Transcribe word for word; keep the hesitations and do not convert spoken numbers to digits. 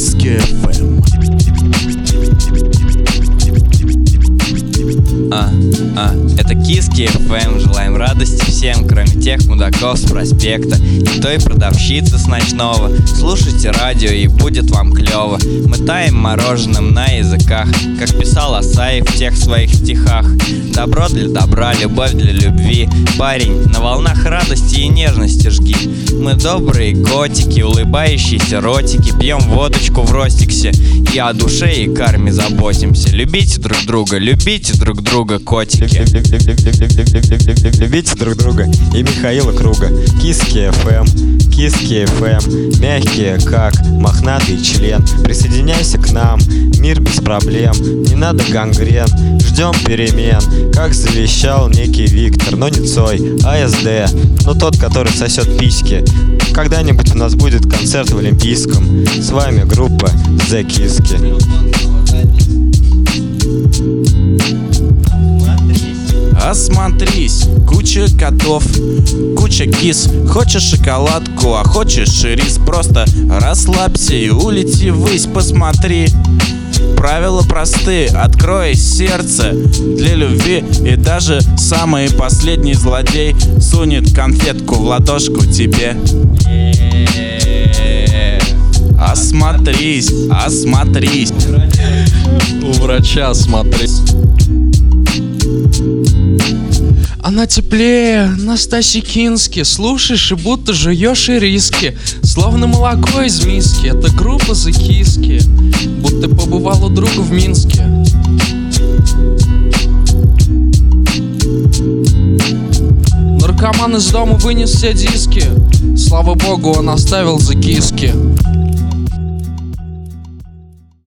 Киевский эф эм. А, а, это Киевский эф эм. Желаем радости всем, кроме тех мудаков с проспекта и той продавщицы с ночного. Слушайте радио, и будет вам клево. Мы таем мороженым на языках, как писал Асаев в тех своих стихах. Добро для добра, любовь для любви. Парень, на волнах радости и нежности жги. Мы добрые котики, улыбающиеся ротики. Пьем водочку в ростиксе и о душе и карме заботимся. Любите друг друга, любите друг друга, котики. Любите друг друга и Михаила Круга. Киевский эф эм, Киевский эф эм, мягкие как мохнатый член. Присоединяйся к нам, мир без проблем. Не надо гангрен, ждем перемен. Как завещал некий Виктор, но не Цой, а эс дэ, но тот, который сосет письки. Когда-нибудь у нас будет концерт в Олимпийском. С вами группа The Киски. Осмотрись, куча котов, куча кис. Хочешь шоколадку, а хочешь рис. Просто расслабься и улети ввысь, посмотри. Правила просты, открой сердце для любви. И даже самый последний злодей сунет конфетку в ладошку тебе. Осмотрись, осмотрись. У врача осмотрись. Она теплее, Настасья Кински. Слушаешь и будто жуешь ириски, словно молоко из миски. Это группа The Киски, будто побывал у друга в Минске. Наркоман из дома вынес все диски. Слава богу, он оставил The Киски.